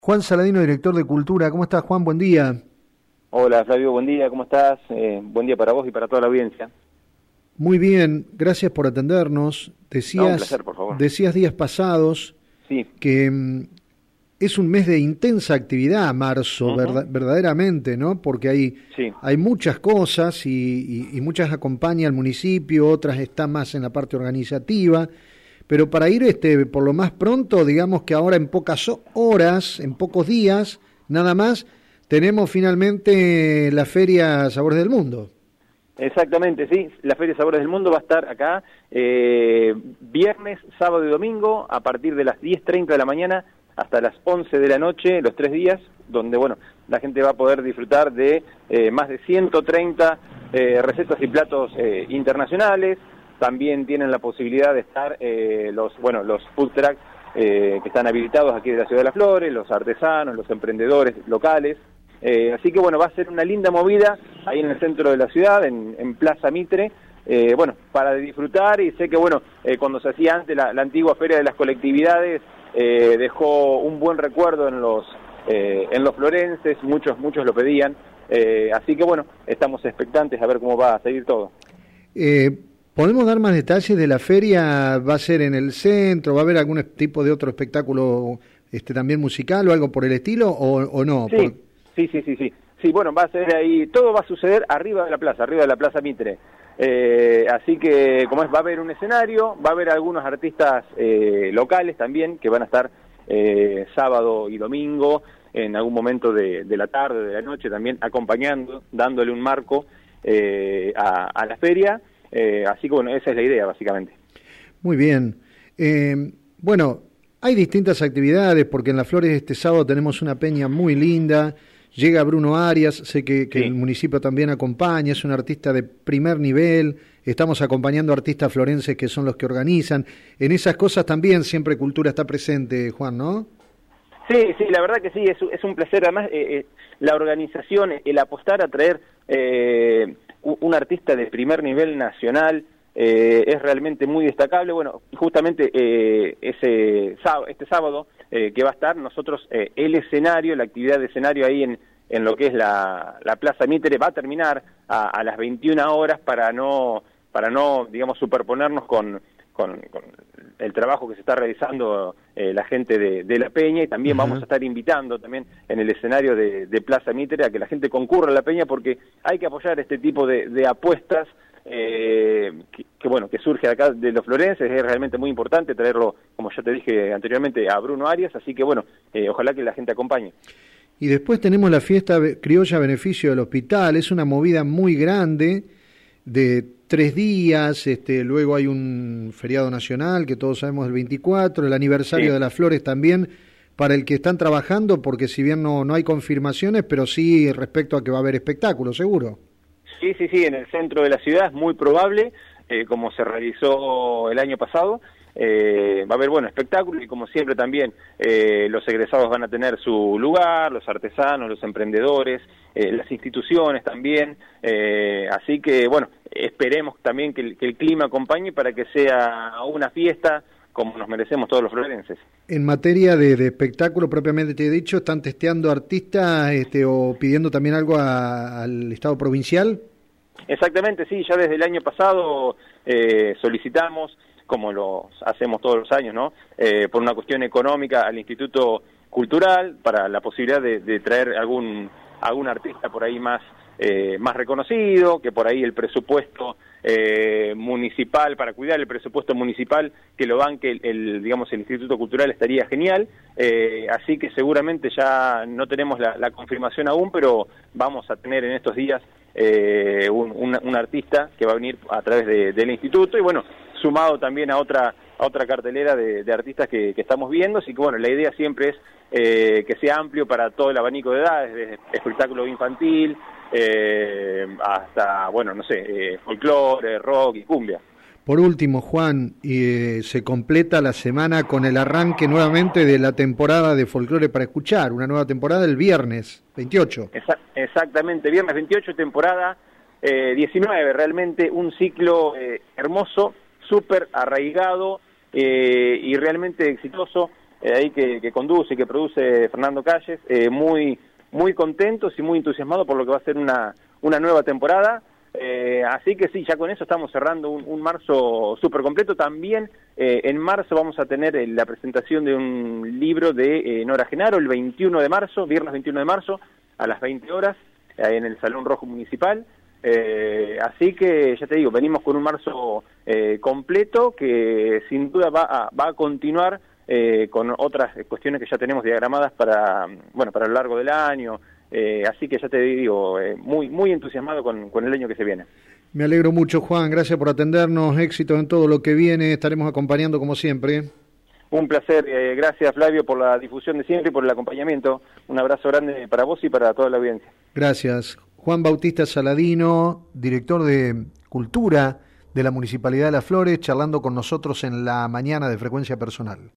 Juan Saladino, director de Cultura. ¿Cómo estás, Juan? Buen día. Hola Flavio, buen día, ¿cómo estás? Buen día para vos y para toda la audiencia. Muy bien, gracias por atendernos. Un placer, por favor. Decías días pasados Sí. que es un mes de intensa actividad, marzo, Ujú. verdaderamente, ¿no? Porque Sí, hay muchas cosas y muchas acompaña al municipio, otras están más en la parte organizativa. Pero para ir por lo más pronto, digamos que ahora en pocas horas, en pocos días, nada más, tenemos finalmente la Feria Sabores del Mundo. exactamente, sí. La Feria Sabores del Mundo va a estar acá viernes, sábado y domingo a partir de las 10:30 de la mañana hasta las 11 de la noche, los 3 días, donde, bueno, la gente va a poder disfrutar de más de 130 recetas y platos internacionales. También tienen la posibilidad de estar los food trucks que están habilitados aquí de la Ciudad de las Flores, los artesanos, los emprendedores locales. Así que bueno, va a ser una linda movida ahí en el centro de la ciudad, en Plaza Mitre, para disfrutar. Y sé que cuando se hacía antes la antigua Feria de las Colectividades, dejó un buen recuerdo en los florenses, muchos lo pedían. Así que bueno, estamos expectantes a ver cómo va a seguir todo. ¿Podemos dar más detalles de la feria? ¿Va a ser en el centro? ¿Va a haber algún tipo de otro espectáculo también musical o algo por el estilo o no? Sí, sí. Sí, bueno, va a ser ahí, todo va a suceder arriba de la Plaza Mitre. Así que, va a haber un escenario, va a haber algunos artistas locales también que van a estar sábado y domingo, en algún momento de la tarde, de la noche también, acompañando, dándole un marco a la feria. Así que bueno, esa es la idea básicamente. Muy bien. Bueno, hay distintas actividades porque en Las Flores este sábado tenemos una peña muy linda. Llega Bruno Arias, sé que Sí. el municipio también acompaña, es un artista de primer nivel. Estamos acompañando artistas florenses que son los que organizan. En esas cosas también siempre cultura está presente, Juan, ¿no? Sí, la verdad que sí, es un placer. Además, la organización, el apostar a traer un artista de primer nivel nacional es realmente muy destacable. Bueno, justamente este sábado que va a estar nosotros, el escenario, la actividad de escenario ahí en lo que es la Plaza Mitre va a terminar a las 21 horas para no digamos, superponernos con el trabajo que se está realizando la gente de la Peña. Y también Ajá. vamos a estar invitando también en el escenario de Plaza Mitre a que la gente concurra a la Peña, porque hay que apoyar este tipo de apuestas que surge acá de los florenses. Es realmente muy importante traerlo, como ya te dije anteriormente, a Bruno Arias. Así que ojalá que la gente acompañe. Y después tenemos la fiesta criolla a beneficio del hospital. Es una movida muy grande de 3 días, luego hay un feriado nacional que todos sabemos el 24, el aniversario Sí. de Las Flores también, para el que están trabajando, porque si bien no hay confirmaciones, pero sí respecto a que va a haber espectáculos, seguro. Sí, en el centro de la ciudad es muy probable, como se realizó el año pasado. Va a haber espectáculos, y como siempre también los egresados van a tener su lugar, los artesanos, los emprendedores, las instituciones también. Así que esperemos también que el clima acompañe para que sea una fiesta como nos merecemos todos los florenses. En materia de espectáculo propiamente te he dicho, ¿están testeando artistas o pidiendo también algo al Estado provincial? Exactamente, sí, ya desde el año pasado solicitamos, como lo hacemos todos los años, ¿no? Por una cuestión económica, al Instituto Cultural, para la posibilidad de traer algún artista por ahí más reconocido, que por ahí el presupuesto municipal, para cuidar el presupuesto municipal, que lo banque el Instituto Cultural, estaría genial. Así que seguramente ya no tenemos la confirmación aún, pero vamos a tener en estos días un artista que va a venir a través del instituto, y sumado también a otra cartelera de artistas que estamos viendo. Así que la idea siempre es que sea amplio para todo el abanico de edades, desde espectáculo infantil hasta, folclore, rock y cumbia. Por último, Juan, se completa la semana con el arranque nuevamente de la temporada de Folclore para Escuchar, una nueva temporada el viernes 28. Exactamente, viernes 28, temporada 19, realmente un ciclo hermoso, súper arraigado y realmente exitoso. ahí que conduce y que produce Fernando Calles, muy contentos y muy entusiasmados por lo que va a ser una nueva temporada. Así que sí, ya con eso estamos cerrando un marzo súper completo. También en marzo vamos a tener la presentación de un libro de Nora Genaro, el 21 de marzo, viernes 21 de marzo, a las 20 horas, en el Salón Rojo Municipal. Así que ya te digo, venimos con un marzo completo que sin duda va a continuar con otras cuestiones que ya tenemos diagramadas para lo largo del año. Así que ya te digo, muy entusiasmado con el año que se viene. Me alegro mucho, Juan, gracias por atendernos, éxitos en todo lo que viene, estaremos acompañando como siempre. Un placer, gracias Flavio por la difusión de siempre y por el acompañamiento. Un abrazo grande para vos y para toda la audiencia. Gracias. Juan Bautista Saladino, director de Cultura de la Municipalidad de Las Flores, charlando con nosotros en la mañana de Frecuencia Personal.